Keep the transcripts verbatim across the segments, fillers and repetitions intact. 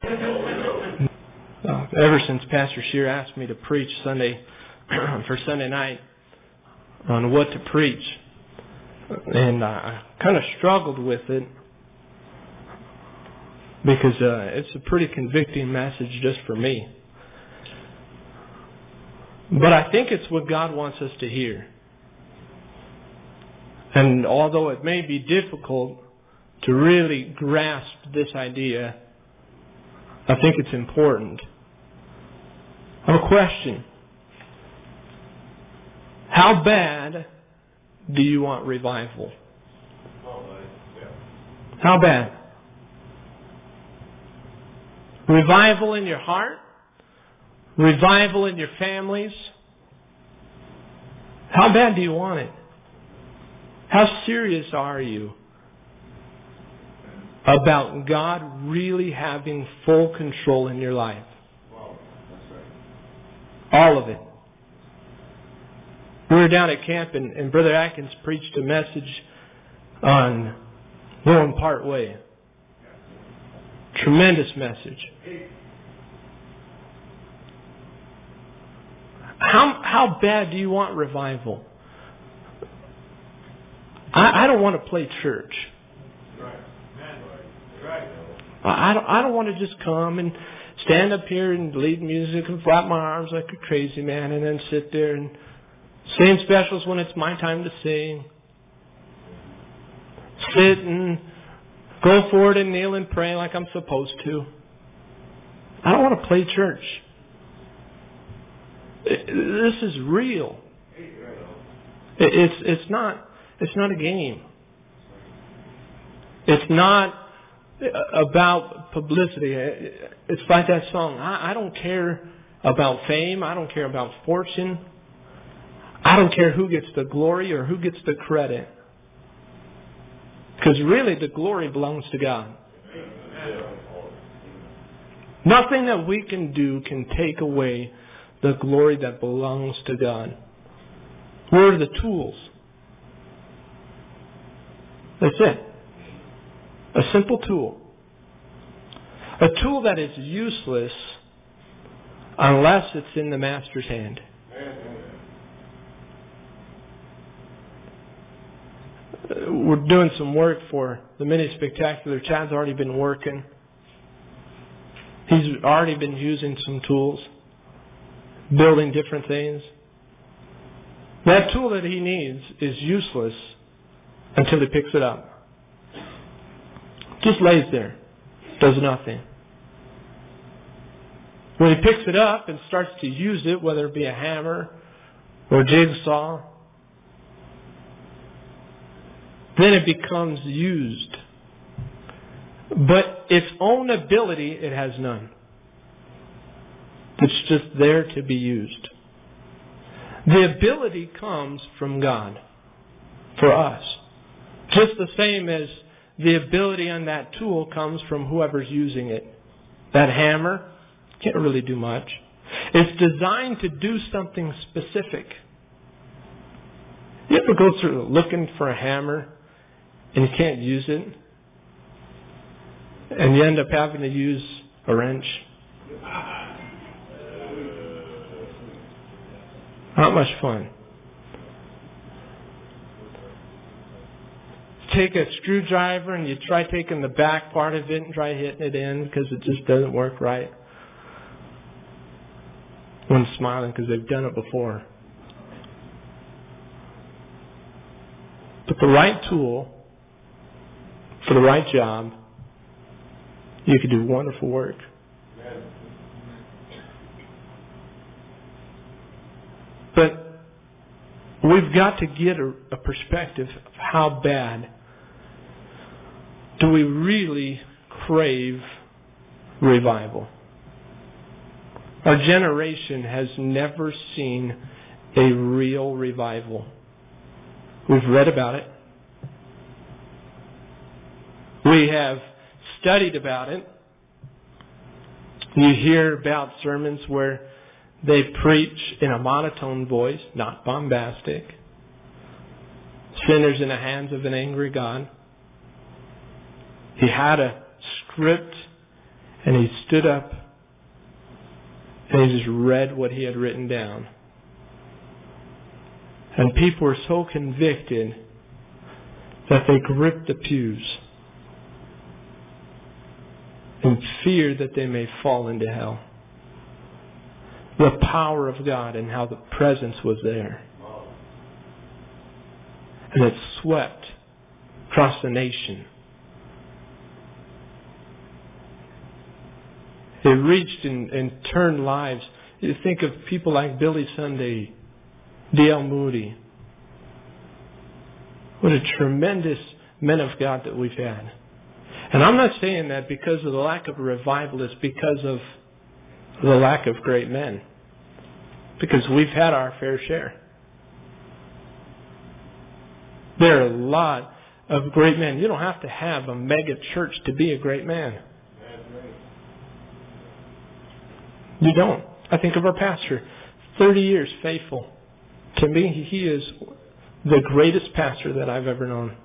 Uh, ever since Pastor Shear asked me to preach Sunday for Sunday night on what to preach, and uh, I kind of struggled with it because uh, it's a pretty convicting message just for me. But I think it's what God wants us to hear. And although it may be difficult to really grasp this idea, I think it's important. I have a question. How bad do you want revival? How bad? Revival in your heart? Revival in your families? How bad do you want it? How serious are you about God really having full control in your life? All of it. We were down at camp and, and Brother Atkins preached a message on going part way. Tremendous message. How how bad do you want revival? I, I don't want to play church. I don't I don't want to just come and stand up here and lead music and flap my arms like a crazy man and then sit there and sing specials when it's my time to sing. Sit and go forward and kneel and pray like I'm supposed to. I don't want to play church. This is real. It's it's not it's not a game. It's not about publicity. It's like that song. I, I don't care about fame. I don't care about fortune. I don't care who gets the glory or who gets the credit. Because really the glory belongs to God. Nothing that we can do can take away the glory that belongs to God. We're the tools. That's it. A simple tool. A tool that is useless unless it's in the Master's hand. We're doing some work for the Mini Spectacular. Chad's already been working. He's already been using some tools, building different things. That tool that he needs is useless until he picks it up. Just lays there, does nothing. When he picks it up and starts to use it, whether it be a hammer or a jigsaw, then it becomes used. But its own ability, it has none. It's just there to be used. The ability comes from God for us. Just the same as the ability on that tool comes from whoever's using it. That hammer can't really do much. It's designed to do something specific. You ever go through looking for a hammer and you can't use it? And you end up having to use a wrench? Not much fun. Take a screwdriver and you try taking the back part of it and try hitting it in because it just doesn't work right. One's smiling because they've done it before. But the right tool for the right job, you can do wonderful work. But we've got to get a, a perspective of how bad do we really crave revival. Our generation has never seen a real revival. We've read about it. We have studied about it. You hear about sermons where they preach in a monotone voice, not bombastic. Sinners in the hands of an angry God. He had a script And he stood up and he just read what he had written down. And people were so convicted that they gripped the pews in fear that they may fall into hell. The power of God and how the presence was there. And it swept across the nation. It reached and, and turned lives. You think of people like Billy Sunday, D L Moody. What a tremendous men of God that we've had. And I'm not saying that because of the lack of a revival. It's because of the lack of great men. Because we've had our fair share. There are a lot of great men. You don't have to have a mega church to be a great man. You don't. I think of our pastor, thirty years faithful. To me, he is the greatest pastor that I've ever known.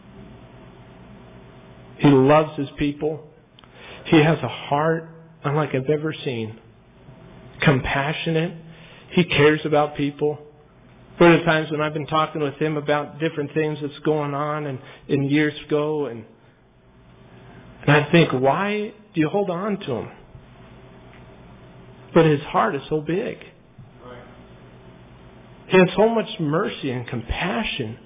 He loves his people. He has a heart unlike I've ever seen. Compassionate. He cares about people. There are times when I've been talking with him about different things that's going on and in years ago, and and I think, why do you hold on to him? But his heart is so big. He has so much mercy and compassion.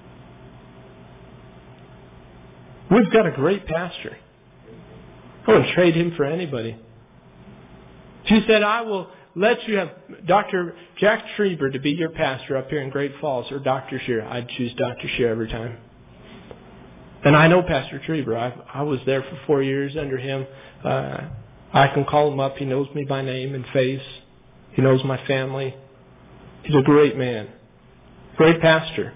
We've got a great pastor. I wouldn't trade him for anybody. She said, I will let you have Doctor Jack Schreiber to be your pastor up here in Great Falls, or Doctor Shear. I'd choose Doctor Shear every time. And I know Pastor Schreiber. I, I was there for four years under him. Uh, I can call him up. He knows me by name and face. He knows my family. He's a great man. Great pastor.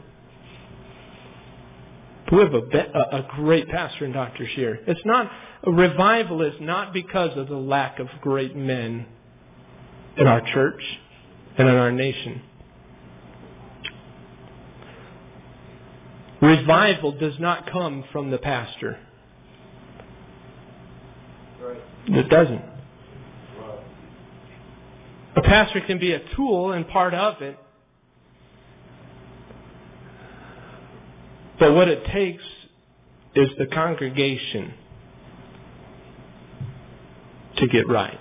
We have a, be- a great pastor in Doctor Shear. It's not, a revival is not because of the lack of great men in our church and in our nation. Revival does not come from the pastor. Right. It doesn't. Right. A pastor can be a tool and part of it. But what it takes is the congregation to get right.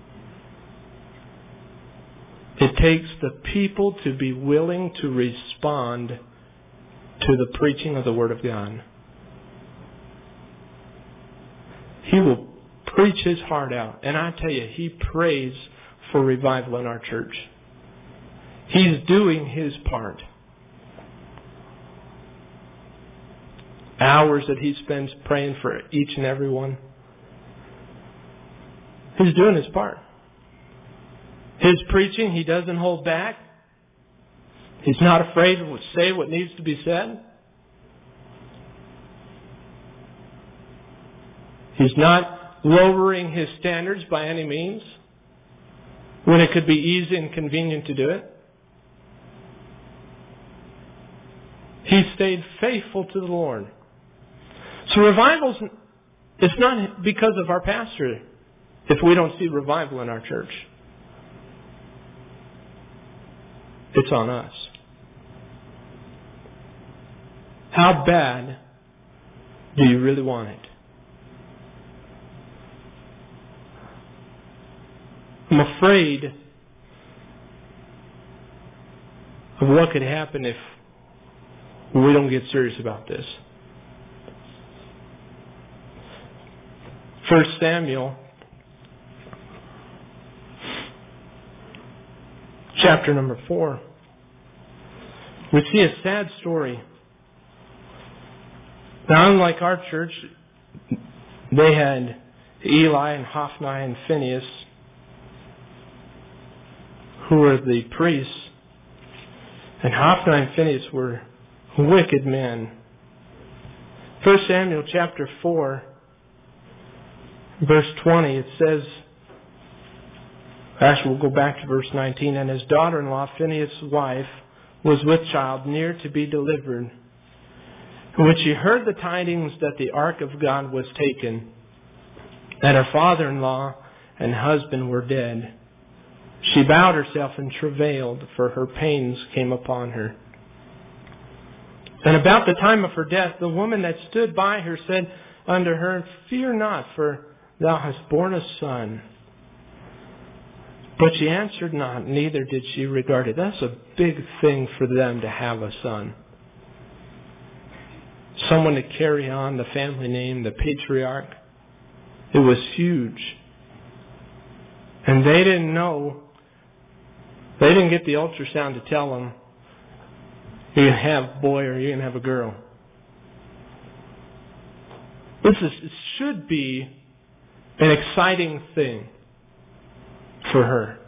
It takes the people to be willing to respond to the preaching of the Word of God. He will preach his heart out. And I tell you, he prays for revival in our church. He's doing his part. Hours that he spends praying for each and every one. He's doing his part. His preaching, he doesn't hold back. He's not afraid to say what needs to be said. He's not lowering his standards by any means when it could be easy and convenient to do it. He stayed faithful to the Lord. So revivals, it's not because of our pastor if we don't see revival in our church. It's on us. How bad do you really want it? I'm afraid of what could happen if we don't get serious about this. First Samuel chapter number four. We see a sad story. Now, unlike our church, they had Eli and Hophni and Phinehas, who were the priests. And Hophni and Phinehas were wicked men. First Samuel chapter four, verse twenty, it says, actually we'll go back to verse nineteen, and his daughter-in-law, Phinehas' wife, was with child, near to be delivered. And when she heard the tidings that the ark of God was taken, that her father-in-law and husband were dead. She bowed herself and travailed, for her pains came upon her. And about the time of her death, the woman that stood by her said unto her, Fear not, for thou hast borne a son. But she answered not, neither did she regard it. That's a big thing for them to have a son. Someone to carry on the family name, the patriarch. It was huge. And they didn't know, they didn't get the ultrasound to tell them, you're going to have a boy or you're going to have a girl. This is, it should be an exciting thing for her.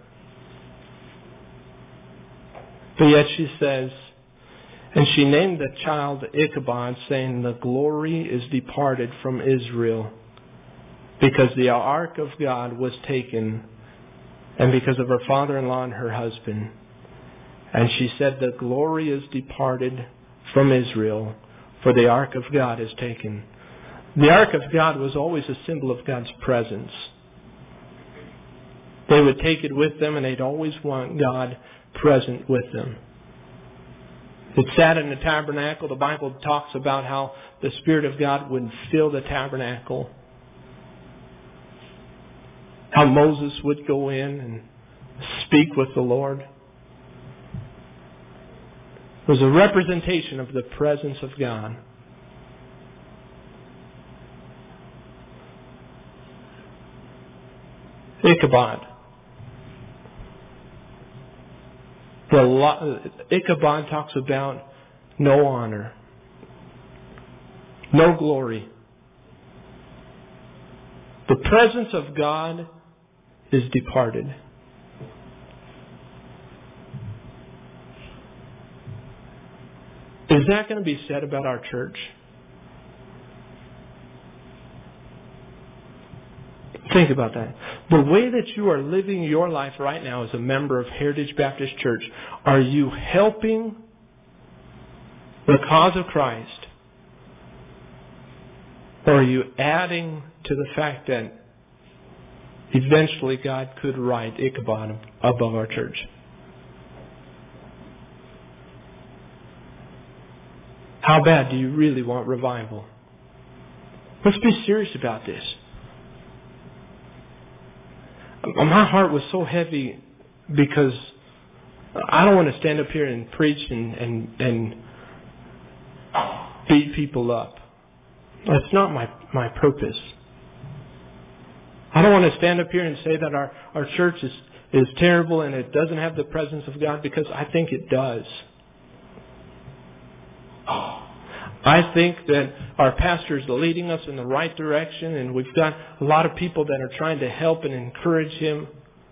But yet she says, and she named the child Ichabod, saying, the glory is departed from Israel, because the ark of God was taken, and because of her father-in-law and her husband. And she said, the glory is departed from Israel, for the ark of God is taken. The ark of God was always a symbol of God's presence. They would take it with them, and they'd always want God present with them. It sat in the tabernacle. The Bible talks about how the Spirit of God would fill the tabernacle. How Moses would go in and speak with the Lord. It was a representation of the presence of God. Ichabod. The Ichabod talks about no honor, no glory. The presence of God is departed. Is that going to be said about our church? Think about that. The way that you are living your life right now as a member of Heritage Baptist Church, are you helping the cause of Christ? Or are you adding to the fact that eventually God could write Ichabod above our church? How bad do you really want revival? Let's be serious about this. My heart was so heavy because I don't want to stand up here and preach and, and, and beat people up. That's not my, my purpose. I don't want to stand up here and say that our, our church is, is terrible and it doesn't have the presence of God, because I think it does. I think that our pastor is leading us in the right direction, and we've got a lot of people that are trying to help and encourage him.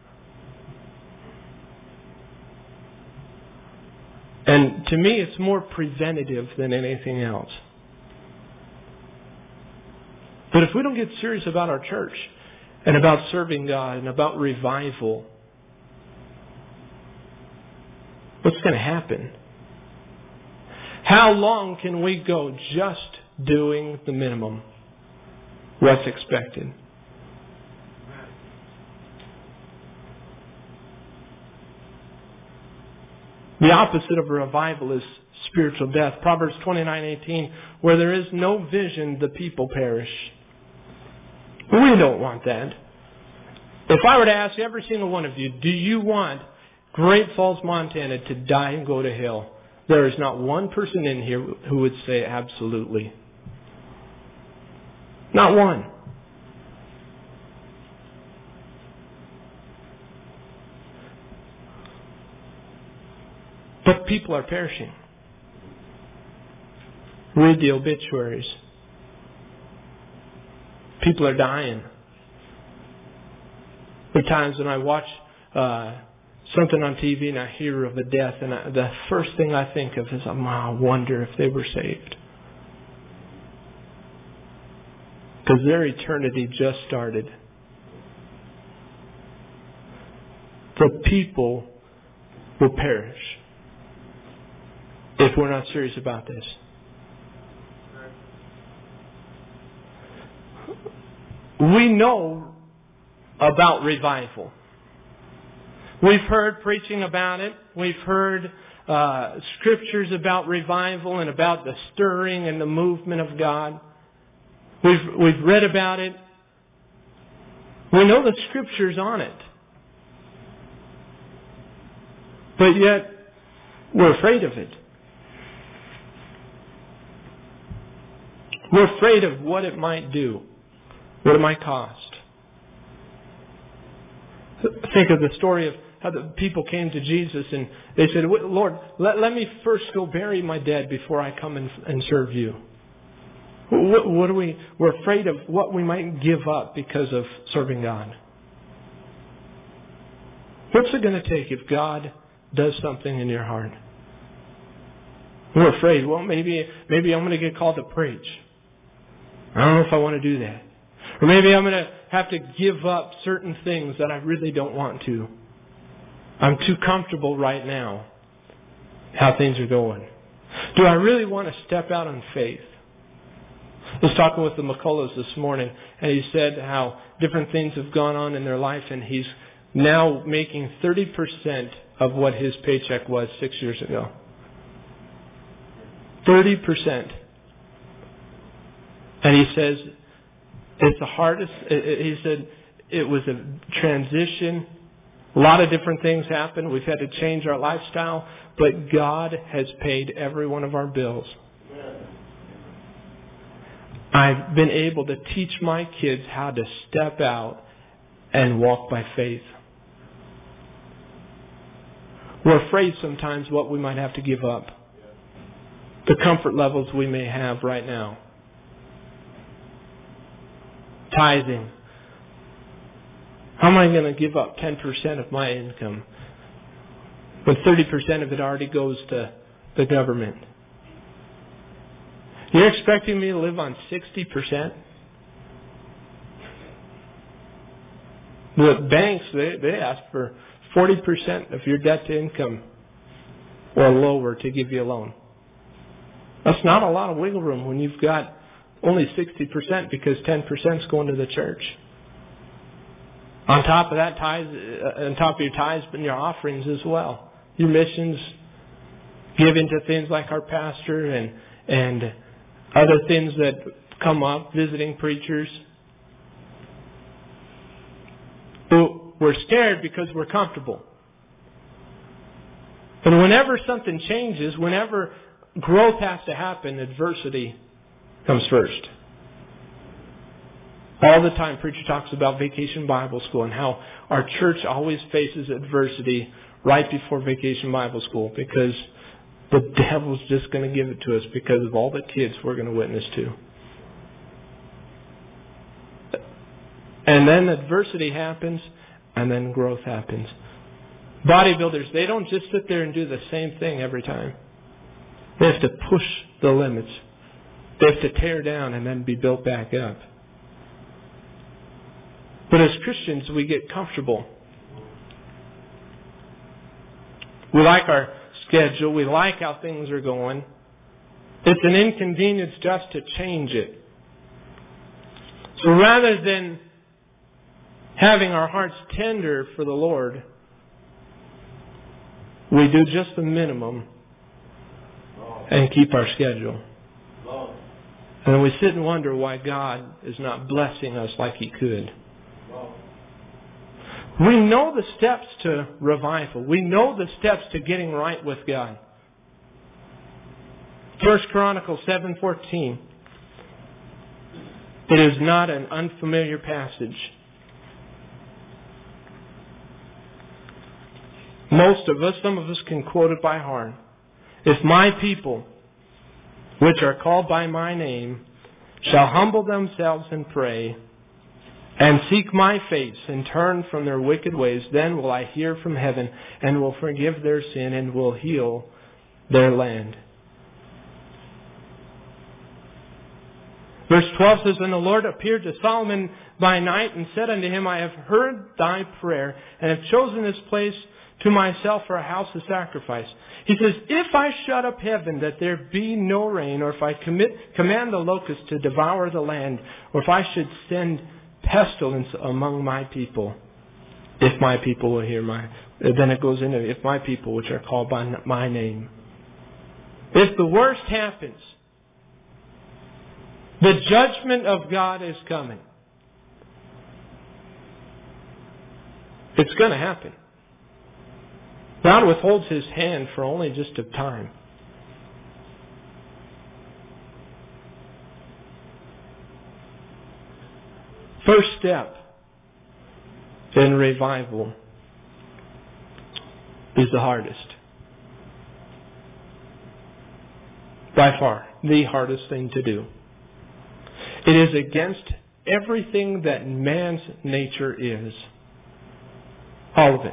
And to me, it's more preventative than anything else. But if we don't get serious about our church and about serving God and about revival, what's going to happen? How long can we go just doing the minimum? What's expected? The opposite of a revival is spiritual death. Proverbs twenty-nine eighteen, where there is no vision, the people perish. We don't want that. If I were to ask every single one of you, do you want Great Falls, Montana to die and go to hell? There is not one person in here who would say absolutely. Not one. But people are perishing. Read the obituaries. People are dying. There are times when I watch uh, something on T V and I hear of a death, and I, the first thing I think of is, oh, I wonder if they were saved. Because their eternity just started. The people will perish if we're not serious about this. we know about revival. We've heard preaching about it. We've heard uh, scriptures about revival and about the stirring and the movement of God. We've, we've read about it. We know the scriptures on it. But yet, we're afraid of it. We're afraid of what it might do, what it might cost. Think of the story of how the people came to Jesus and they said, Lord, let, let me first go bury my dead before I come and, and serve you. What, what are we, we're afraid of what we might give up because of serving God. What's it going to take if God does something in your heart? We're afraid, well, maybe, maybe I'm going to get called to preach. I don't know if I want to do that. Or maybe I'm going to have to give up certain things that I really don't want to. I'm too comfortable right now how things are going. Do I really want to step out on faith? I was talking with the McCulloughs this morning, and he said how different things have gone on in their life, and he's now making thirty percent of what his paycheck was six years ago. thirty percent. And he says, it's the hardest, he said, it was a transition. A lot of different things happened. We've had to change our lifestyle, but God has paid every one of our bills. I've been able to teach my kids how to step out and walk by faith. We're afraid sometimes what we might have to give up. The comfort levels we may have right now. Tithing. How am I going to give up ten percent of my income when thirty percent of it already goes to the government? You're expecting me to live on sixty percent? The banks, they, they ask for forty percent of your debt to income or lower to give you a loan. That's not a lot of wiggle room when you've got only sixty percent because ten percent is going to the church. On top of that, tithes, uh, on top of your tithes and your offerings as well. Your missions, given to things like our pastor and and other things that come up, visiting preachers. We're scared because we're comfortable. And whenever something changes, whenever growth has to happen, adversity comes first. All the time, preacher talks about Vacation Bible School and how our church always faces adversity right before Vacation Bible School because the devil's just going to give it to us because of all the kids we're going to witness to. And then adversity happens, and then growth happens. Bodybuilders, they don't just sit there and do the same thing every time. They have to push the limits. They have to tear down and then be built back up. But as Christians, we get comfortable. We like our schedule. We like how things are going. It's an inconvenience just to change it. So rather than having our hearts tender for the Lord, we do just the minimum and keep our schedule. And then we sit and wonder why God is not blessing us like He could. We know the steps to revival. We know the steps to getting right with God. First Chronicles seven fourteen. It is not an unfamiliar passage. Most of us, some of us can quote it by heart. If my people, which are called by my name, shall humble themselves and pray, and seek my face, and turn from their wicked ways, then will I hear from heaven, and will forgive their sin, and will heal their land. Verse twelve says, And the Lord appeared to Solomon by night, and said unto him, I have heard thy prayer, and have chosen this place to myself for a house of sacrifice. He says, If I shut up heaven that there be no rain, or if I commit, command the locusts to devour the land, or if I should send pestilence among my people, if my people will hear my... Then it goes into, if my people, which are called by my name. If the worst happens, the judgment of God is coming. It's going to happen. God withholds His hand for only just a time. First step in revival is the hardest. By far, the hardest thing to do. It is against everything that man's nature is. All of it.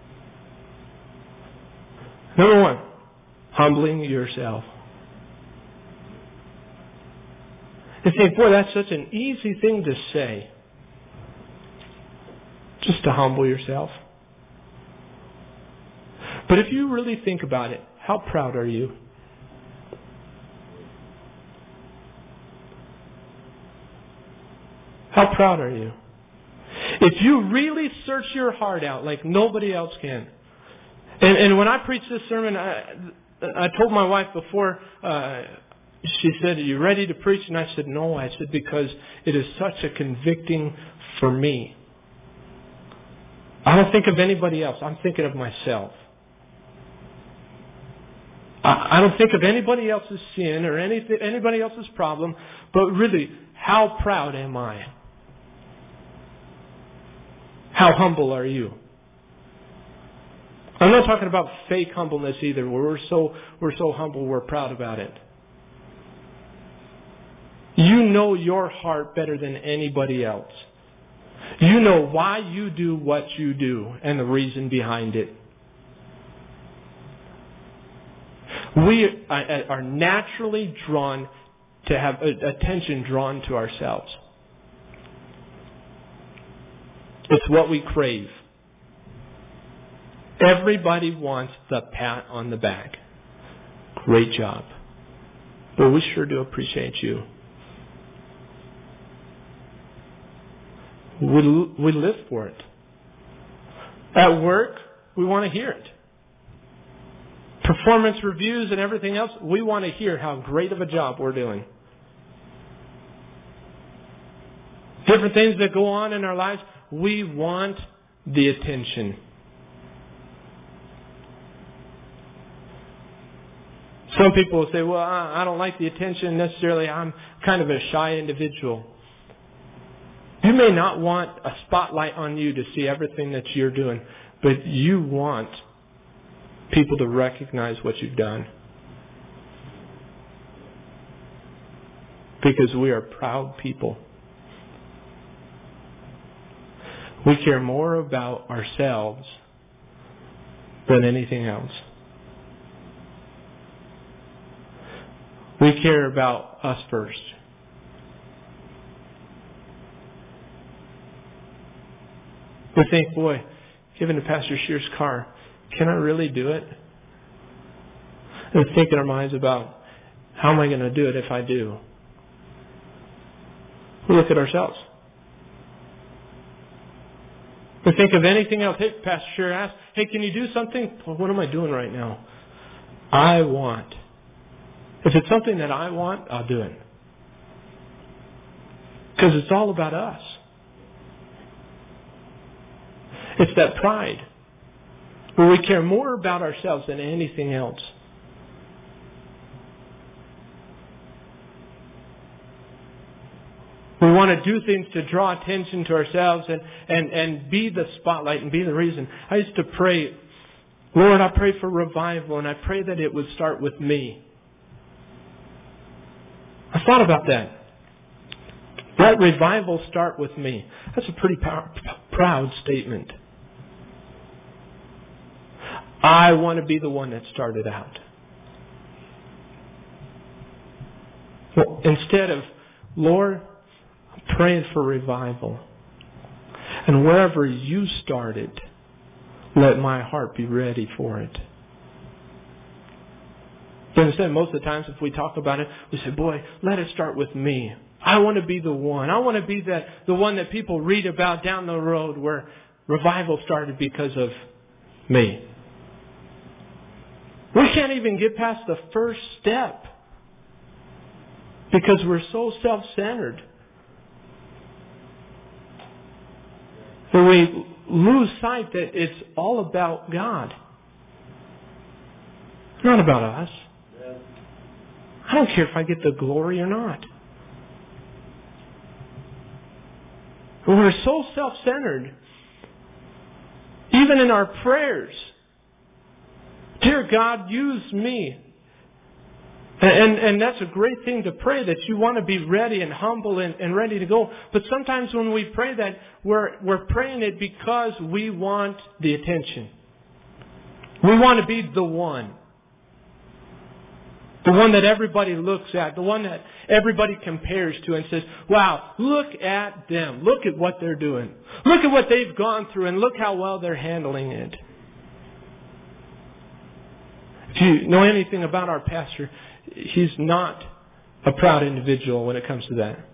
Number one, humbling yourself. You think, boy, that's such an easy thing to say. Just to humble yourself. But if you really think about it, how proud are you? How proud are you? If you really search your heart out like nobody else can. And, and when I preached this sermon, I, I told my wife before, uh, she said, are you ready to preach? And I said, no. I said, because it is such a convicting for me. I don't think of anybody else. I'm thinking of myself. I, I don't think of anybody else's sin or anything, anybody else's problem. But really, how proud am I? How humble are you? I'm not talking about fake humbleness either, where we're so we're so humble we're proud about it. You know your heart better than anybody else. You know why you do what you do and the reason behind it. We are naturally drawn to have attention drawn to ourselves. It's what we crave. Everybody wants the pat on the back. Great job. Well, we sure do appreciate you. We, we live for it. At work, we want to hear it. Performance reviews and everything else, we want to hear how great of a job we're doing. Different things that go on in our lives, we want the attention. Some people will say, well, I don't like the attention necessarily. I'm kind of a shy individual. You may not want a spotlight on you to see everything that you're doing, but you want people to recognize what you've done. Because we are proud people. We care more about ourselves than anything else. We care about us first. We think, boy, given to Pastor Shear's car, can I really do it? And think in our minds about, how am I going to do it if I do? We look at ourselves. We think of anything else. Hey, Pastor Shear asked, hey, can you do something? Well, what am I doing right now? I want. If it's something that I want, I'll do it. Because it's all about us. It's that pride where we care more about ourselves than anything else. We want to do things to draw attention to ourselves and, and, and be the spotlight and be the reason. I used to pray, Lord, I pray for revival, and I pray that it would start with me. I thought about that. Let revival start with me. That's a pretty power, proud statement. I want to be the one that started out. Well, instead of, Lord, I'm praying for revival. And wherever you started, let my heart be ready for it. You understand, most of the times if we talk about it, we say, boy, let it start with me. I want to be the one. I want to be the, the one that people read about down the road where revival started because of me. We can't even get past the first step because we're so self-centered. And we lose sight that it's all about God. It's not about us. I don't care if I get the glory or not. We're so self-centered. Even in our prayers. Dear God, use me. And, and that's a great thing to pray, that you want to be ready and humble and, and ready to go. But sometimes when we pray that, we're, we're praying it because we want the attention. We want to be the one. The one that everybody looks at. The one that everybody compares to and says, wow, look at them. Look at what they're doing. Look at what they've gone through and look how well they're handling it. If you know anything about our pastor, he's not a proud individual when it comes to that.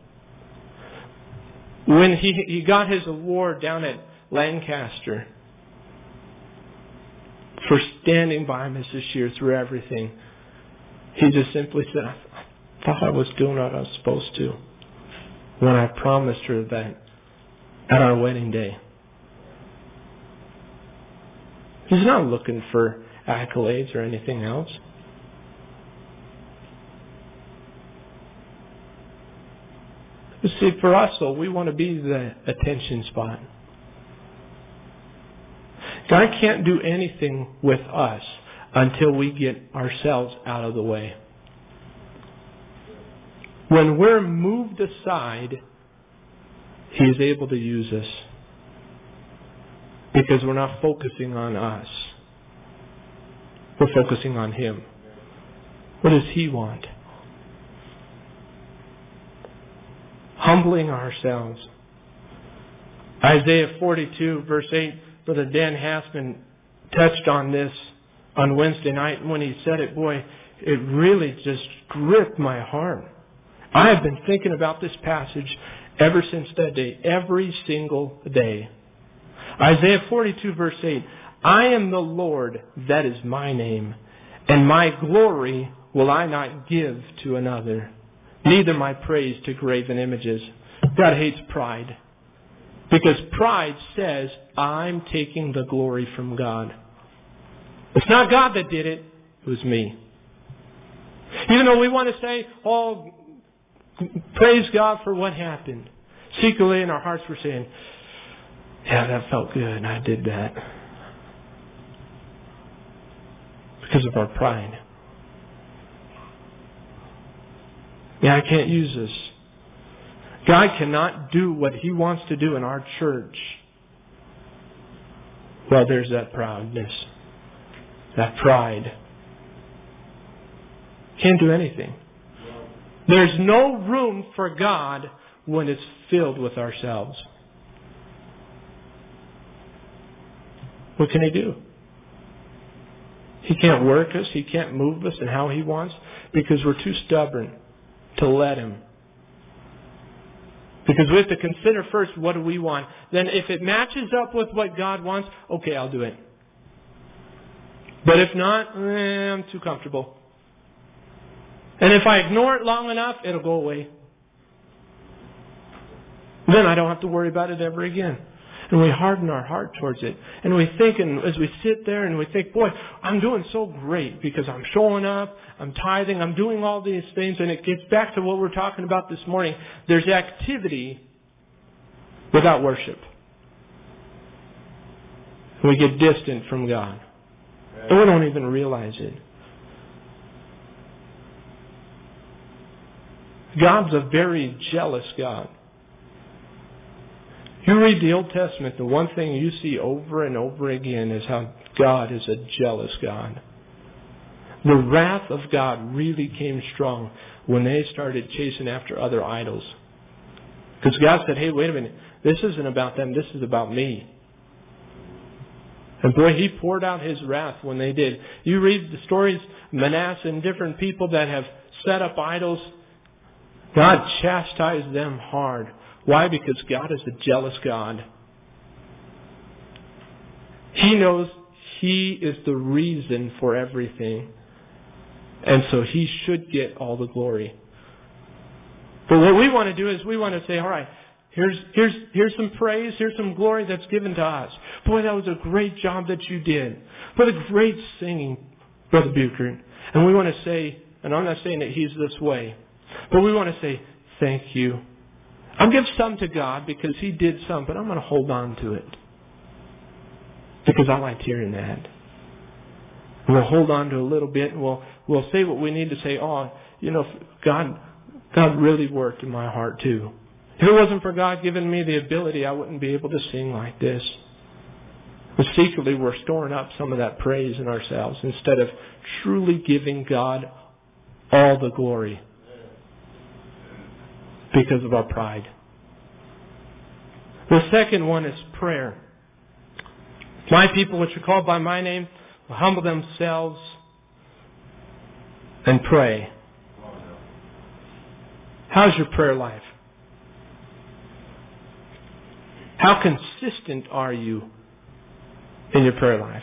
When he, he got his award down at Lancaster for standing by Missus Shear through everything, he just simply said, I thought I was doing what I was supposed to when I promised her that at our wedding day. He's not looking for accolades or anything else. You see, for us, though, we want to be the attention spot. God can't do anything with us until we get ourselves out of the way. When we're moved aside, He is able to use us because we're not focusing on us. We're focusing on Him. What does He want? Humbling ourselves. Isaiah forty-two, verse eight, Brother Dan Hassman touched on this on Wednesday night. And when he said it, boy, it really just gripped my heart. I have been thinking about this passage ever since that day, every single day. Isaiah forty-two, verse eight, I am the Lord, that is my name, and my glory will I not give to another, neither my praise to graven images. God hates pride, because pride says, I'm taking the glory from God. It's not God that did it, it was me. Even though we want to say, oh, praise God for what happened, secretly in our hearts we're saying, yeah, that felt good, I did that. Because of our pride. Yeah, I can't use this. God cannot do what He wants to do in our church. Well, there's that proudness. That pride. Can't do anything. There's no room for God when it's filled with ourselves. What can He do? He can't work us. He can't move us in how He wants because we're too stubborn to let Him. Because we have to consider first, what do we want? Then if it matches up with what God wants, okay, I'll do it. But if not, eh, I'm too comfortable. And if I ignore it long enough, it'll go away. Then I don't have to worry about it ever again. And we harden our heart towards it. And we think, and as we sit there and we think, boy, I'm doing so great because I'm showing up, I'm tithing, I'm doing all these things. And it gets back to what we're talking about this morning. There's activity without worship. We get distant from God. And we don't even realize it. God's a very jealous God. You read the Old Testament, the one thing you see over and over again is how God is a jealous God. The wrath of God really came strong when they started chasing after other idols. Because God said, hey, wait a minute, this isn't about them, this is about me. And boy, He poured out His wrath when they did. You read the stories, Manasseh and different people that have set up idols. God chastised them hard. Why? Because God is a jealous God. He knows He is the reason for everything. And so He should get all the glory. But what we want to do is we want to say, all right, here's here's here's some praise, here's some glory that's given to us. Boy, that was a great job that you did. What a great singing, Brother Buchert. And we want to say, and I'm not saying that he's this way, but we want to say, thank you. I'll give some to God because He did some, but I'm going to hold on to it. Because I liked hearing that. We'll hold on to a little bit and we'll we'll say what we need to say. Oh, you know, God God really worked in my heart too. If it wasn't for God giving me the ability, I wouldn't be able to sing like this. But secretly we're storing up some of that praise in ourselves instead of truly giving God all the glory because of our pride. The second one is prayer. My people, which are called by my name, will humble themselves and pray. How's your prayer life? How consistent are you in your prayer life?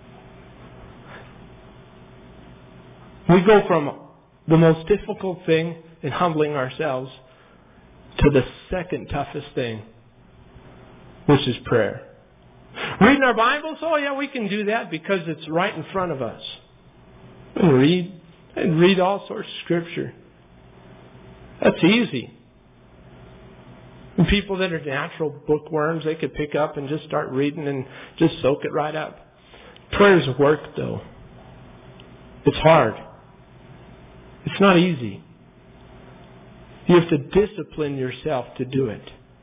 We go from the most difficult thing in humbling ourselves to the second toughest thing, which is prayer. Reading our Bibles, oh yeah, we can do that because it's right in front of us. And read, and read all sorts of Scripture. That's easy. And people that are natural bookworms, they could pick up and just start reading and just soak it right up. Prayer's work, though. It's hard. It's not easy. You have to discipline yourself to do it.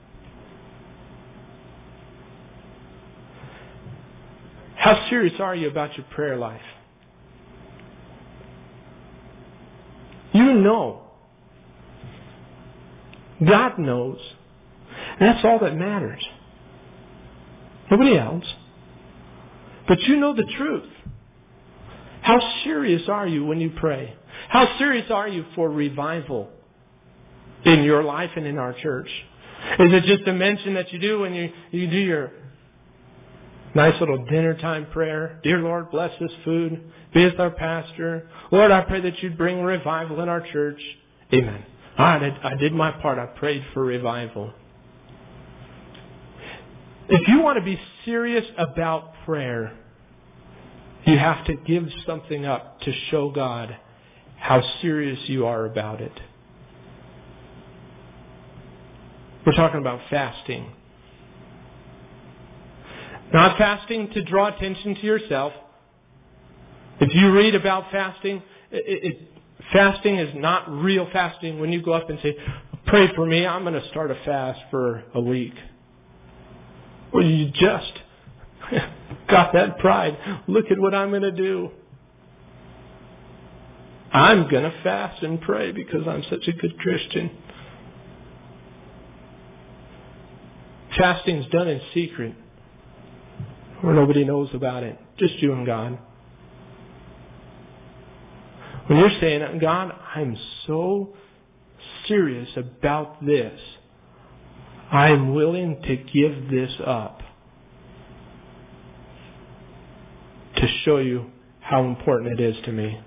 How serious are you about your prayer life? You know. God knows. And that's all that matters. Nobody else. But you know the truth. How serious are you when you pray? How serious are you for revival in your life and in our church? Is it just a mention that you do when you, you do your nice little dinner time prayer? Dear Lord, bless this food. Be with our pastor. Lord, I pray that you'd bring revival in our church. Amen. All right, I, I did my part. I prayed for revival. If you want to be serious about prayer, you have to give something up to show God how serious you are about it. We're talking about fasting. Not fasting to draw attention to yourself. If you read about fasting, it, it, fasting is not real fasting when you go up and say, pray for me, I'm going to start a fast for a week. Well, you just got that pride. Look at what I'm going to do. I'm going to fast and pray because I'm such a good Christian. Fasting's done in secret, where nobody knows about it. Just you and God. When you're saying, God, I'm so serious about this, I'm willing to give this up to show you how important it is to me.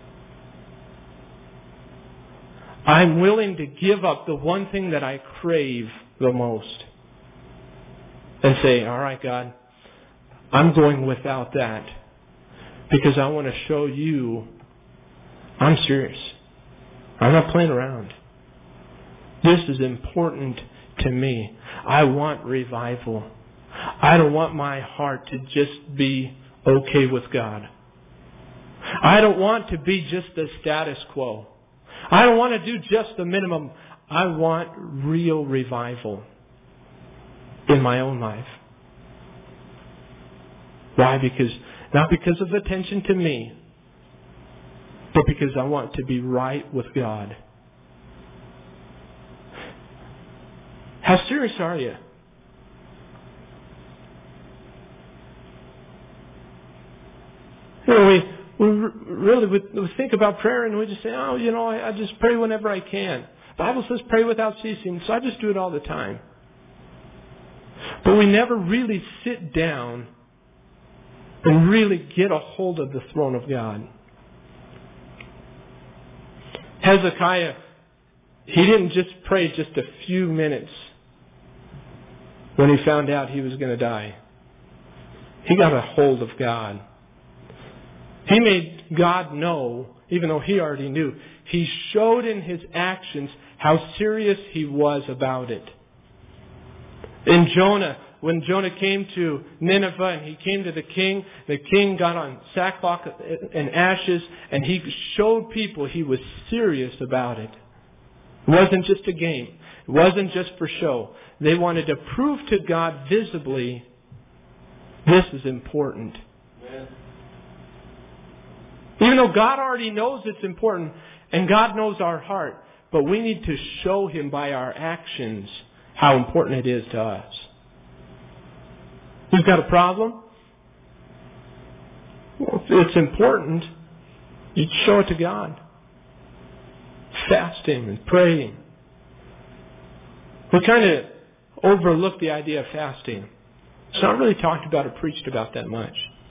I'm willing to give up the one thing that I crave the most and say, all right, God, I'm going without that because I want to show you I'm serious. I'm not playing around. This is important to me. I want revival. I don't want my heart to just be okay with God. I don't want to be just the status quo. I don't want to do just the minimum. I want real revival in my own life. Why? Because not because of attention to me, but because I want to be right with God. How serious are you? You know, we, we really we think about prayer and we just say, oh, you know, I, I just pray whenever I can. The Bible says pray without ceasing, so I just do it all the time. But we never really sit down and really get a hold of the throne of God. Hezekiah, he didn't just pray just a few minutes when he found out he was going to die. He got a hold of God. He made God know, even though he already knew. He showed in his actions how serious he was about it. In Jonah, when Jonah came to Nineveh and he came to the king, the king got on sackcloth and ashes, and he showed people he was serious about it. It wasn't just a game. It wasn't just for show. They wanted to prove to God visibly, this is important. Amen. Even though God already knows it's important, and God knows our heart, but we need to show Him by our actions how important it is to us. Who's got a problem? Well, if it's important, you show it to God. Fasting and praying. We kind of overlook the idea of fasting. It's not really talked about or preached about that much.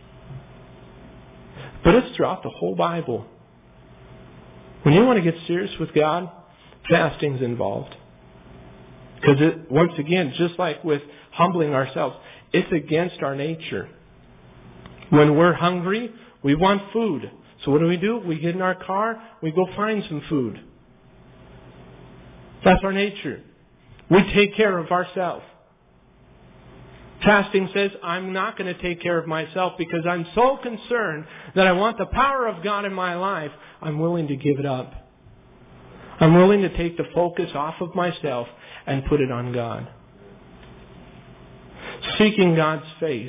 But it's throughout the whole Bible. When you want to get serious with God, fasting's involved. Because it, once again, just like with humbling ourselves, it's against our nature. When we're hungry, we want food. So what do we do? We get in our car, we go find some food. That's our nature. We take care of ourselves. Fasting says, I'm not going to take care of myself because I'm so concerned that I want the power of God in my life. I'm willing to give it up. I'm willing to take the focus off of myself and put it on God. Seeking God's face.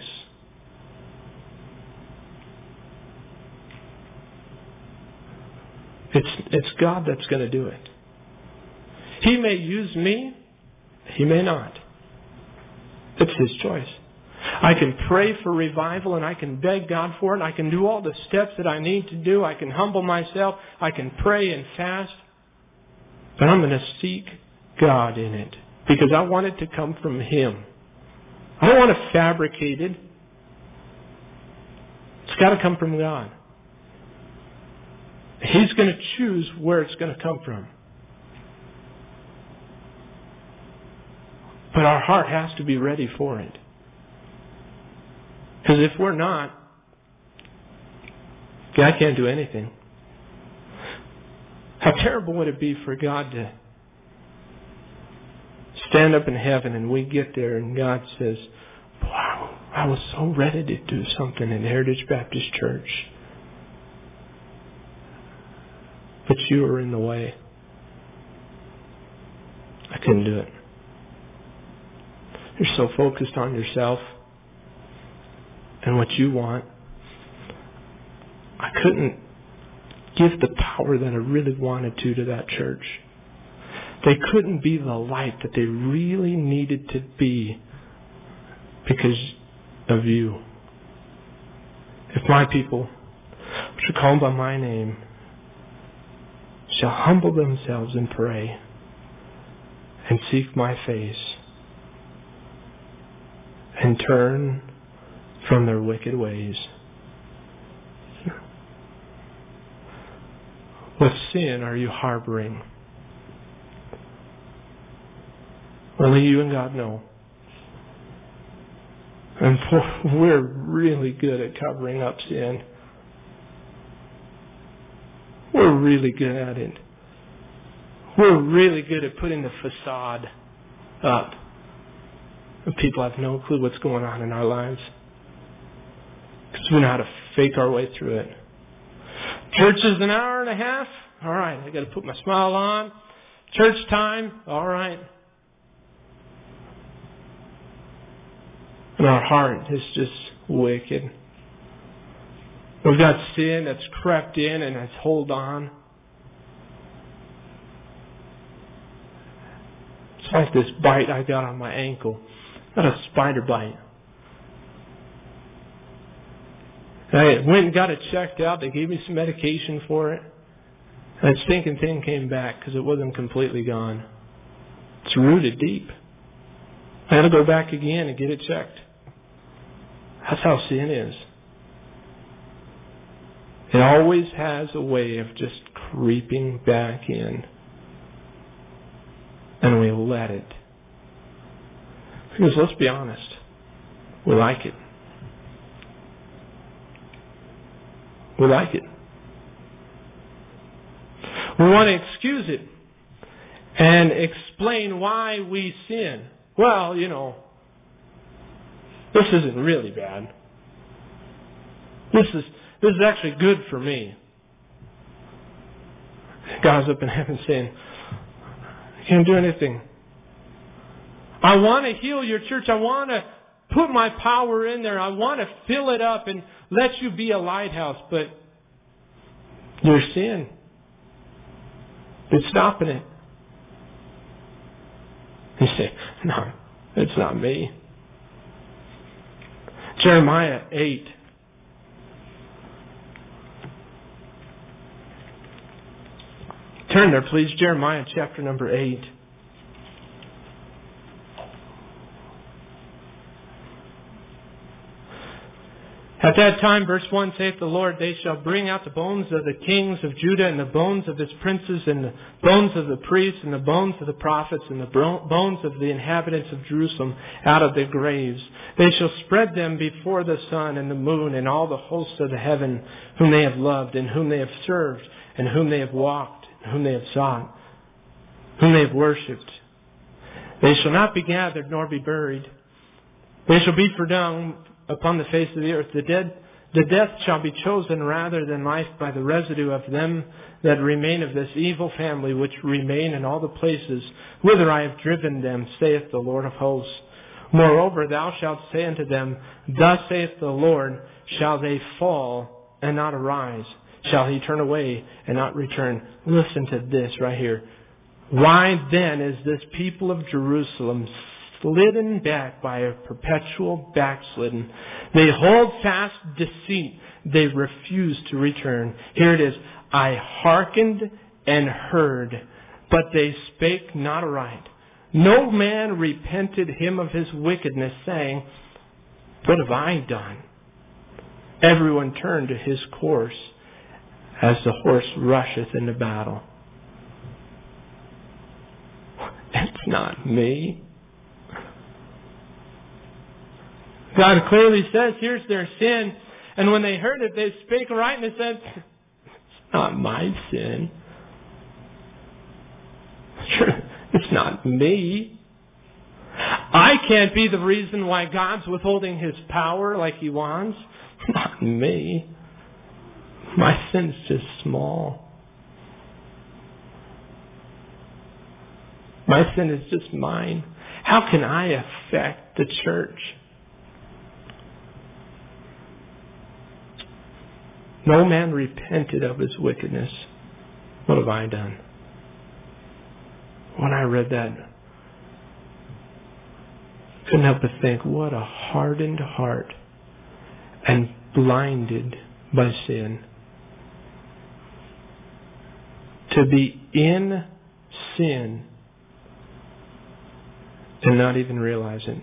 It's, it's God that's going to do it. He may use me. He may not. It's His choice. I can pray for revival and I can beg God for it. I can do all the steps that I need to do. I can humble myself. I can pray and fast. But I'm going to seek God in it because I want it to come from Him. I don't want to fabricate it. It's got to come from God. He's going to choose where it's going to come from. But our heart has to be ready for it. Because if we're not, God can't do anything. How terrible would it be for God to stand up in heaven and we get there and God says, wow, I was so ready to do something in Heritage Baptist Church. But you were in the way. I couldn't do it. You're so focused on yourself and what you want. I couldn't give the power that I really wanted to to that church. They couldn't be the light that they really needed to be because of you. If my people, which are called by my name, shall humble themselves and pray and seek my face and turn from their wicked ways. What sin are you harboring? Only you and God know. And we're really good at covering up sin. We're really good at it. We're really good at putting the facade up. And people have no clue what's going on in our lives. Because we know how to fake our way through it. Church is an hour and a half. All right, I got to put my smile on. Church time. All right. And our heart is just wicked. We've got sin that's crept in and has hold on. It's like this bite I got on my ankle. Not a spider bite. I went and got it checked out. They gave me some medication for it. That stinking thing came back because it wasn't completely gone. It's rooted deep. I had to go back again and get it checked. That's how sin is. It always has a way of just creeping back in. And we let it. Because let's be honest, we like it. We like it. We want to excuse it and explain why we sin. Well, you know, this isn't really bad. This is this is actually good for me. God's up in heaven saying, I can't do anything. I want to heal your church. I want to put my power in there. I want to fill it up and let you be a lighthouse. But your sin, it's stopping it. You say, no, it's not me. Jeremiah eight. Turn there, please. Jeremiah chapter number eight. At that time, verse one, saith the Lord, they shall bring out the bones of the kings of Judah, and the bones of his princes, and the bones of the priests, and the bones of the prophets, and the bones of the inhabitants of Jerusalem out of their graves. They shall spread them before the sun and the moon, and all the hosts of the heaven, whom they have loved, and whom they have served, and whom they have walked, and whom they have sought, whom they have worshipped. They shall not be gathered, nor be buried. They shall be for dung upon the face of the earth. The dead, the death shall be chosen rather than life by the residue of them that remain of this evil family, which remain in all the places whither I have driven them, saith the Lord of hosts. Moreover, thou shalt say unto them, thus saith the Lord, shall they fall and not arise? Shall he turn away and not return? Listen to this right here. Why then is this people of Jerusalem slidden back by a perpetual backslidden? They hold fast deceit. They refuse to return. Here it is. I hearkened and heard, but they spake not aright. No man repented him of his wickedness, saying, what have I done? Everyone turned to his course, as the horse rusheth into battle. It's not me. God clearly says, here's their sin. And when they heard it, they spake right, and they said, it's not my sin. Sure, it's not me. I can't be the reason why God's withholding his power like he wants. Not me. My sin's just small. My sin is just mine. How can I affect the church? No man repented of his wickedness. What have I done? When I read that, I couldn't help but think, what a hardened heart and blinded by sin. To be in sin and not even realize it.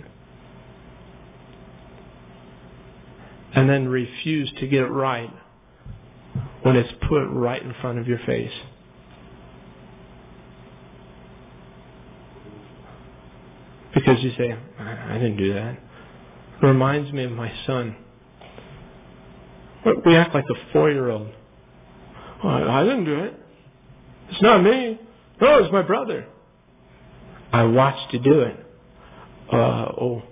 And then refuse to get it right when it's put right in front of your face. Because you say, I didn't do that. It reminds me of my son. We act like a four-year-old. Well, I didn't do it. It's not me. No, it's my brother. I watched you do it. Uh, oh.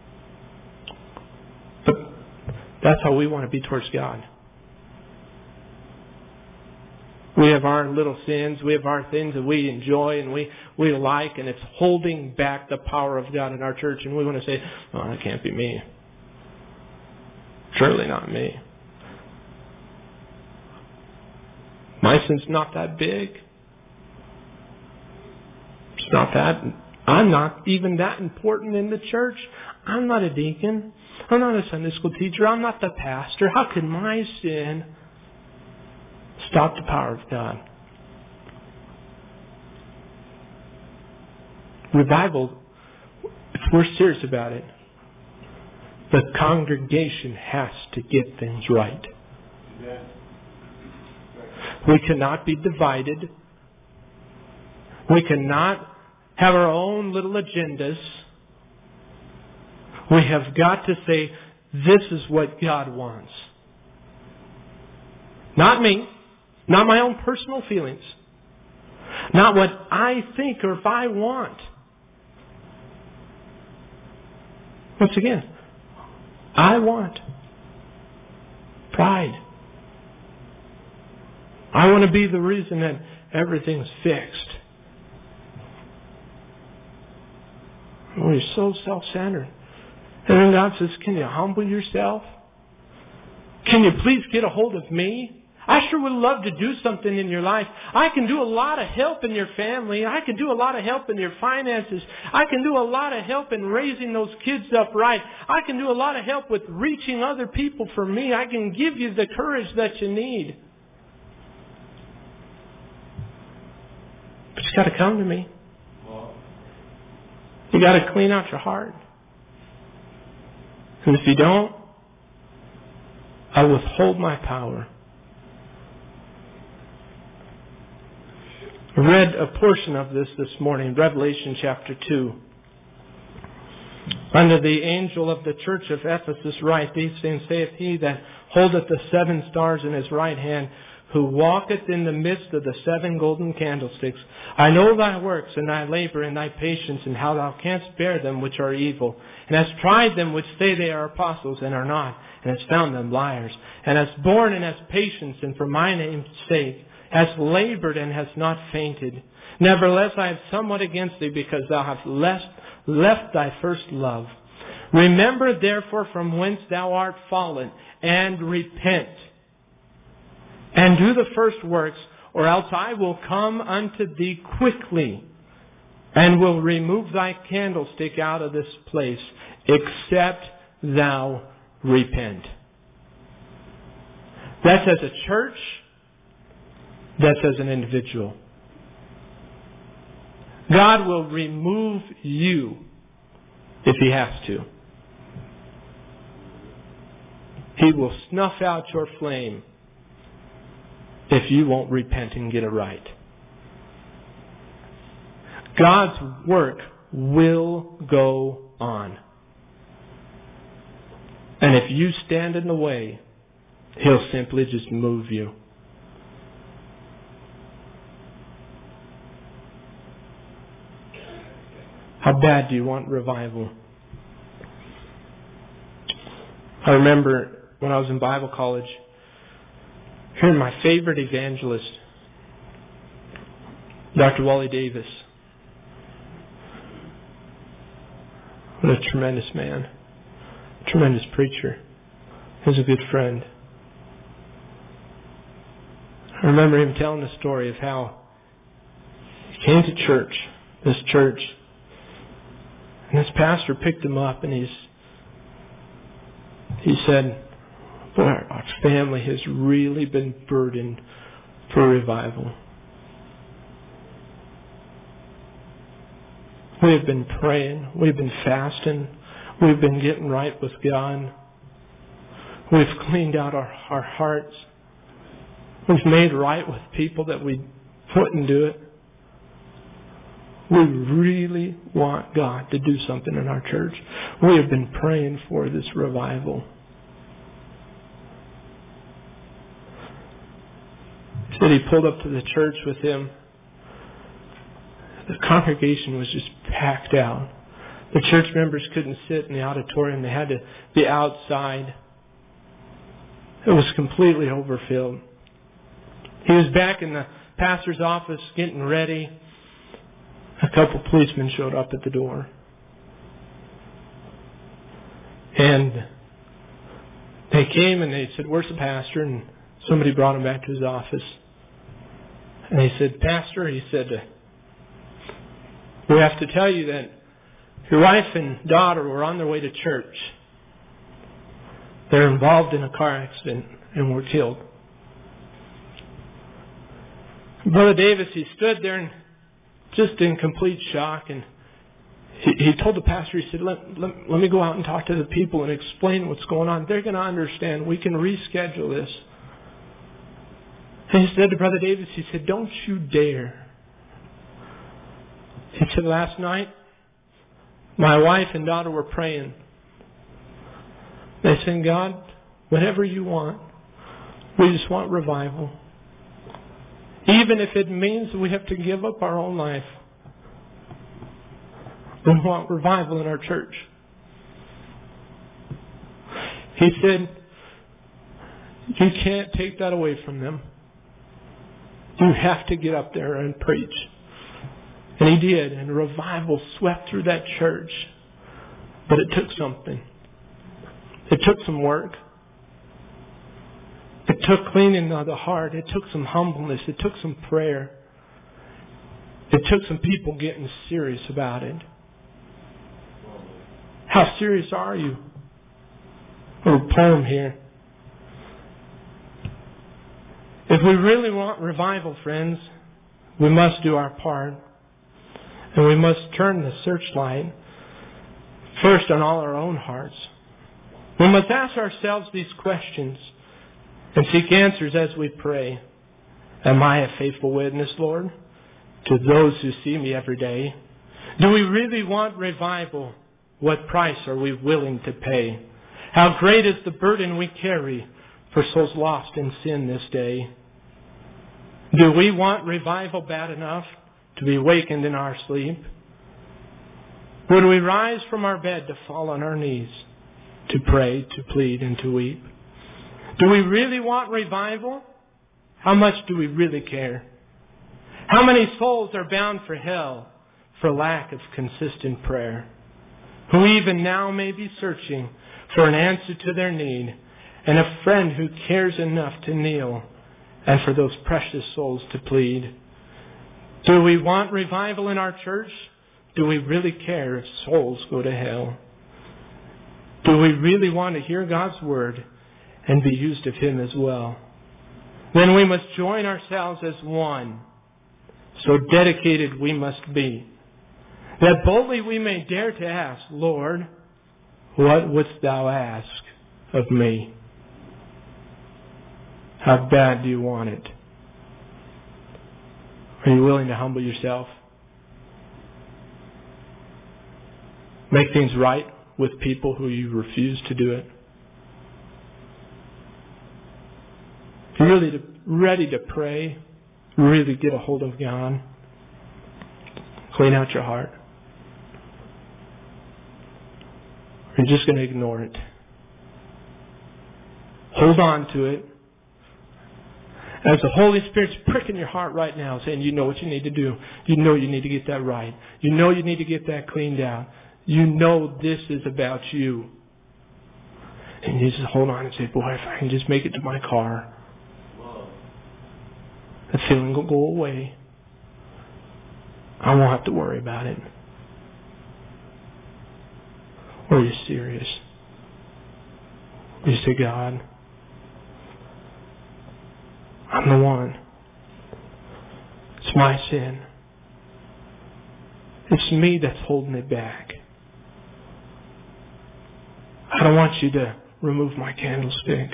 But that's how we want to be towards God. We have our little sins. We have our things that we enjoy and we, we like, and it's holding back the power of God in our church. And we want to say, oh, that can't be me. Surely not me. My sin's not that big. It's not that. I'm not even that important in the church. I'm not a deacon. I'm not a Sunday school teacher. I'm not the pastor. How can my sin stop the power of God? revival, if we're serious about it, the congregation has to get things right. Amen. We cannot be divided. We cannot have our own little agendas. We have got to say, this is what God wants. Not me. Not my own personal feelings. Not what I think or if I want. Once again, I want pride. I want to be the reason that everything's fixed. We're so self-centered. And then God says, can you humble yourself? Can you please get a hold of me? I sure would love to do something in your life. I can do a lot of help in your family. I can do a lot of help in your finances. I can do a lot of help in raising those kids up right. I can do a lot of help with reaching other people for me. I can give you the courage that you need. But you got to come to me. You got to clean out your heart. And if you don't, I withhold my power. I read a portion of this this morning, Revelation chapter two. Unto the angel of the church of Ephesus write, these things saith he that holdeth the seven stars in his right hand, who walketh in the midst of the seven golden candlesticks. I know thy works, and thy labor, and thy patience, and how thou canst bear them which are evil, and hast tried them which say they are apostles, and are not, and hast found them liars, and hast borne and hast patience, and for my name's sake hast labored and hast not fainted. Nevertheless, I have somewhat against thee, because thou hast left, left thy first love. Remember therefore from whence thou art fallen, and repent. And do the first works, or else I will come unto thee quickly, and will remove thy candlestick out of this place, except thou repent. That's as a church. That's as an individual. God will remove you if He has to. He will snuff out your flame if you won't repent and get it right. God's work will go on. And if you stand in the way, He'll simply just move you. How bad do you want revival? I remember when I was in Bible college, hearing my favorite evangelist, Doctor Wally Davis. What a tremendous man. A tremendous preacher. He was a good friend. I remember him telling the story of how he came to church, this church, and this pastor picked him up and he's he said, boy, our family has really been burdened for revival. We have been praying. We've been fasting. We've been getting right with God. We've cleaned out our, our hearts. We've made right with people that we wouldn't do it. We really want God to do something in our church. We have been praying for this revival. He said he pulled up to the church with him. The congregation was just packed out. The church members couldn't sit in the auditorium. They had to be outside. It was completely overfilled. He was back in the pastor's office getting ready. A couple policemen showed up at the door. And they came and they said, "Where's the pastor?" And somebody brought him back to his office. And they said, "Pastor," he said, "we have to tell you that your wife and daughter were on their way to church. They're involved in a car accident and were killed." Brother Davis, he stood there and just in complete shock, and He, he told the pastor, he said, let, let, let me go out and talk to the people and explain what's going on. They're going to understand. We can reschedule this. And he said to Brother Davis, he said, don't you dare. He said, last night, my wife and daughter were praying. They said, God, whatever you want, we just want revival. Even if it means we have to give up our own life. We want revival in our church. He said, you can't take that away from them. You have to get up there and preach. And he did, and revival swept through that church. But it took something. It took some work. It took cleaning of the heart. It took some humbleness. It took some prayer. It took some people getting serious about it. How serious are you? A little poem here. If we really want revival, friends, we must do our part. And we must turn the searchlight first on all our own hearts. We must ask ourselves these questions and seek answers as we pray. Am I a faithful witness, Lord, to those who see me every day? Do we really want revival? What price are we willing to pay? How great is the burden we carry for souls lost in sin this day? Do we want revival bad enough to be wakened in our sleep? Would we rise from our bed to fall on our knees, to pray, to plead, and to weep? Do we really want revival? How much do we really care? How many souls are bound for hell for lack of consistent prayer? Who even now may be searching for an answer to their need, and a friend who cares enough to kneel, and for those precious souls to plead. Do we want revival in our church? Do we really care if souls go to hell? Do we really want to hear God's word and be used of Him as well? Then we must join ourselves as one. So dedicated we must be, that boldly we may dare to ask, Lord, what wouldst thou ask of me? How bad do you want it? Are you willing to humble yourself? Make things right with people who you refuse to do it? If you're really to, ready to pray, really get a hold of God, clean out your heart, or you're just going to ignore it. Hold on to it. As the Holy Spirit's pricking your heart right now, saying, you know what you need to do. You know you need to get that right. You know you need to get that cleaned out. You know this is about you. And you just hold on and say, boy, if I can just make it to my car, the feeling will go away. I won't have to worry about it. Or are you serious? You say, God, I'm the one. It's my sin. It's me that's holding it back. I don't want you to remove my candlestick.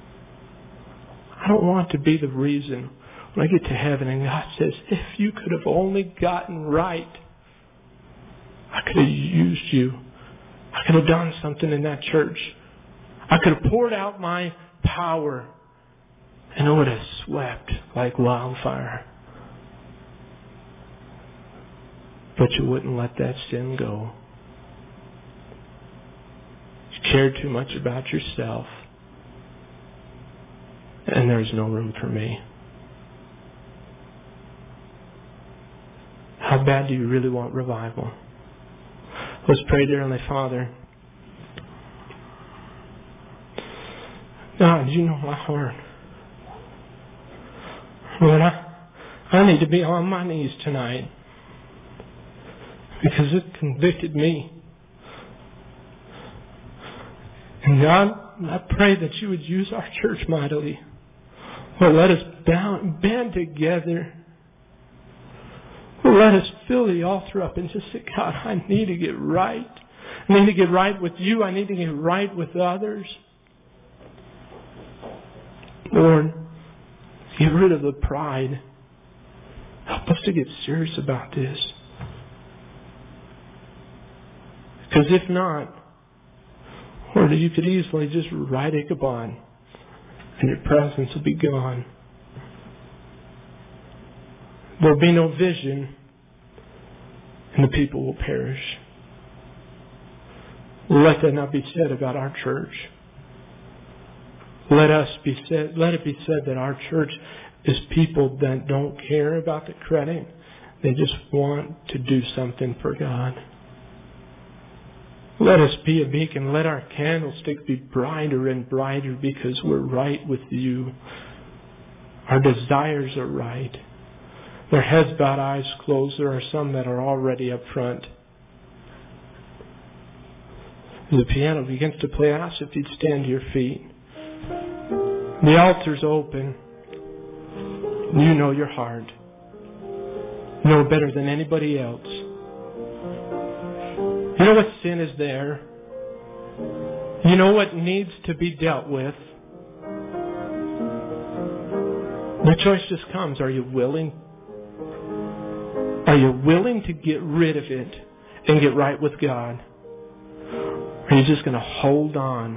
I don't want to be the reason when I get to heaven and God says, if you could have only gotten right, I could have used you. I could have done something in that church. I could have poured out my power and it would have swept like wildfire. But you wouldn't let that sin go. You cared too much about yourself. And there's no room for me. How bad do you really want revival? Let's pray, dear Heavenly Father. God, you know my heart. Lord, I, I need to be on my knees tonight because it convicted me. And God, I pray that you would use our church mightily. Lord, let us bound, band together. Let us fill the altar up and just say, God, I need to get right. I need to get right with you. I need to get right with others. Lord, get rid of the pride. Help us to get serious about this. Because if not, Lord, you could easily just write Ichabod and your presence will be gone. There will be no vision and the people will perish. Let that not be said about our church. Let us be said, let it be said that our church is people that don't care about the credit. They just want to do something for God. Let us be a beacon. Let our candlestick be brighter and brighter because we're right with you. Our desires are right. Their heads bowed, eyes closed. There are some that are already up front. As the piano begins to play, I ask if you'd stand to your feet. The altar's open. You know your heart. You know better than anybody else. You know what sin is there. You know what needs to be dealt with. The choice just comes. Are you willing? Are you willing to get rid of it and get right with God? Or are you just going to hold on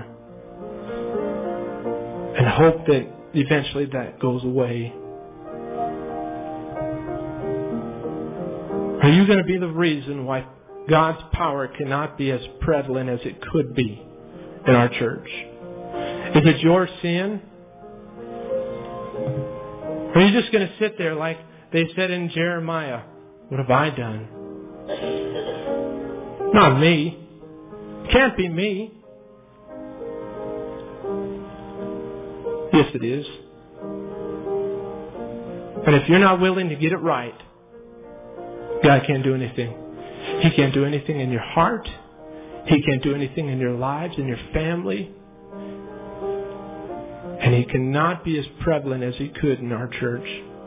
and hope that eventually that goes away? Are you going to be the reason why God's power cannot be as prevalent as it could be in our church? Is it your sin? Or are you just going to sit there like they said in Jeremiah, what have I done? Not me. Can't be me. Yes, it is. But if you're not willing to get it right, God can't do anything. He can't do anything in your heart. He can't do anything in your lives, in your family. And He cannot be as prevalent as He could in our church.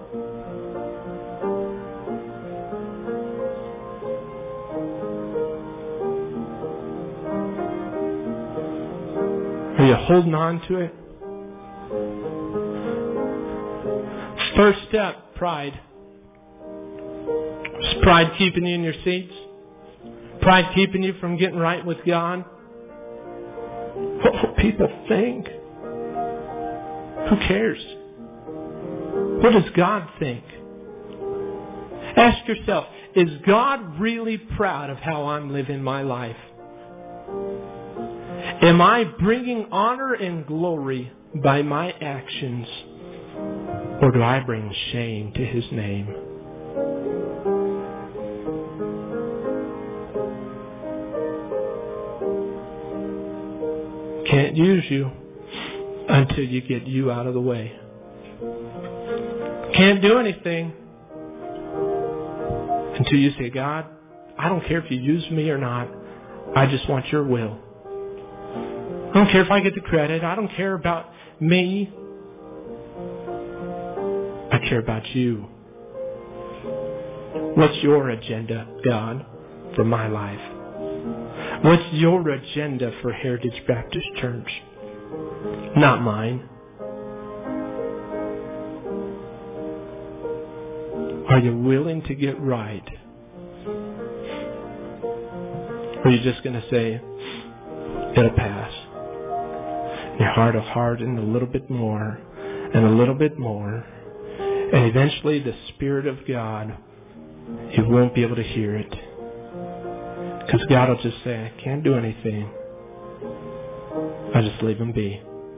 Are you holding on to it? First step, pride. Is pride keeping you in your seats? Pride keeping you from getting right with God? What will people think? Who cares? What does God think? Ask yourself, is God really proud of how I'm living my life? Am I bringing honor and glory by my actions? Or do I bring shame to His name? Can't use you until you get you out of the way. Can't do anything until you say, God, I don't care if you use me or not. I just want your will. I don't care if I get the credit. I don't care about me. I care about you. What's your agenda, God, for my life? What's your agenda for Heritage Baptist Church? Not mine. Are you willing to get right? Or are you just going to say, it'll pass? Your heart will harden a little bit more and a little bit more. And eventually the Spirit of God, you won't be able to hear it. Because God will just say, I can't do anything. I just leave Him be.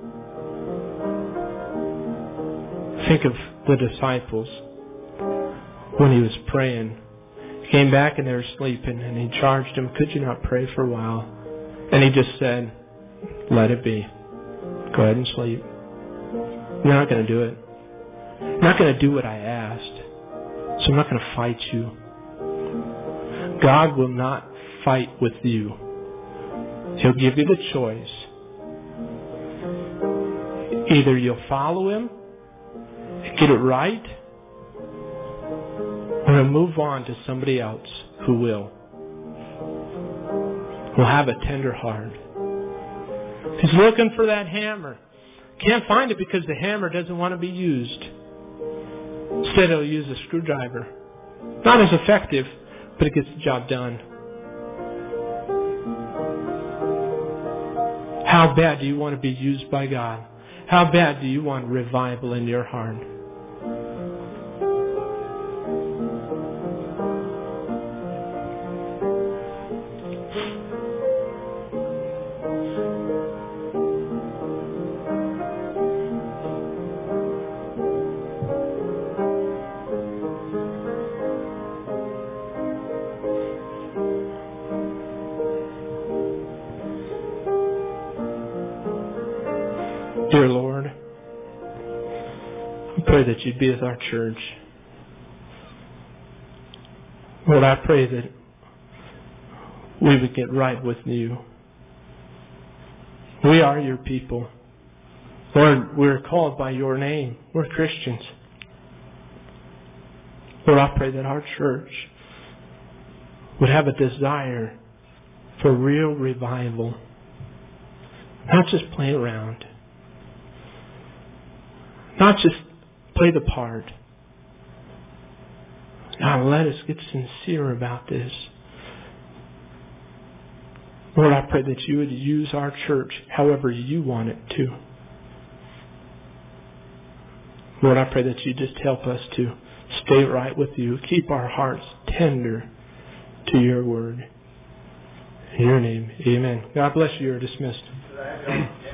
Think of the disciples when He was praying. He came back and they were sleeping and He charged them, could you not pray for a while? And He just said, let it be. Go ahead and sleep. You're not going to do it. You're not going to do what I asked. So I'm not going to fight you. God will not fight with you. He'll give you the choice. Either you'll follow Him and get it right, or we'll move on to somebody else who will. Will have a tender heart. He's looking for that hammer. Can't find it because the hammer doesn't want to be used. Instead, he'll use a screwdriver. Not as effective, but it gets the job done. How bad do you want to be used by God? How bad do you want revival in your heart? Dear Lord, I pray that you'd be with our church. Lord, I pray that we would get right with you. We are your people. Lord, we're called by your name. We're Christians. Lord, I pray that our church would have a desire for real revival. Not just play around. Not just play the part. Now let us get sincere about this. Lord, I pray that you would use our church however you want it to. Lord, I pray that you just help us to stay right with you. Keep our hearts tender to your word. In your name, amen. God bless you. You're dismissed.